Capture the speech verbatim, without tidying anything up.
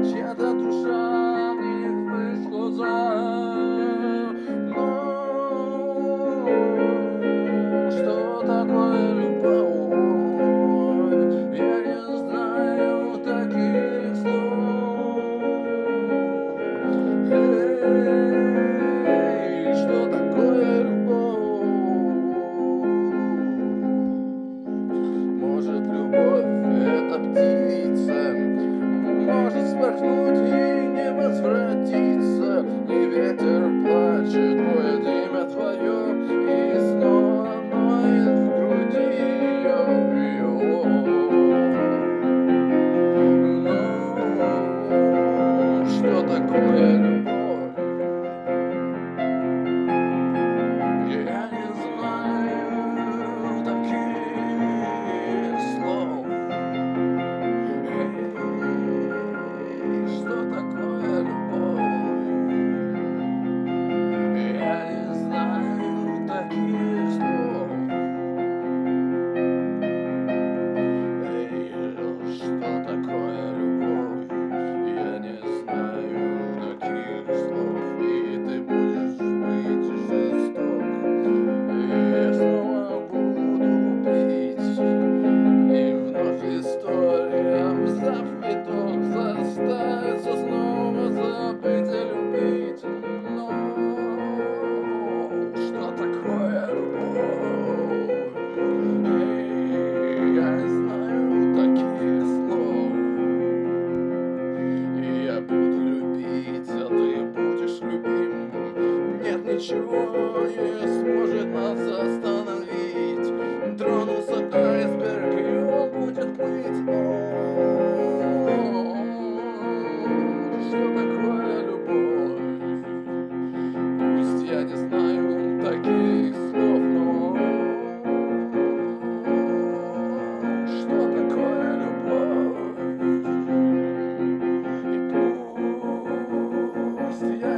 чья-то душа в них выжгла. Но что такое любовь? Я не знаю таких слов. Эй, что такое любовь? Может, любовь — это птица, может вспорхнуть и не возвратиться, и ветер плачет, воет имя твое, и снова ноет в груди ее. Ну, что такое любовь? Я не знаю таких слов. Эй, что такое любовь? Я не знаю таких слов. Эй, что такое любовь? Я не знаю таких слов. И ты будешь быть жесток. И я снова буду пить. И вновь история в цветок заставится снова забыть и любить. Но что такое любовь? Эй, я не знаю таких слов. И я буду любить, а ты будешь любим. Нет ничего не сможет нас остановить. Тронулся айсберг, и он будет плыть. О, что такое любовь? Пусть я не знаю таких слов, но что такое любовь? И пусть я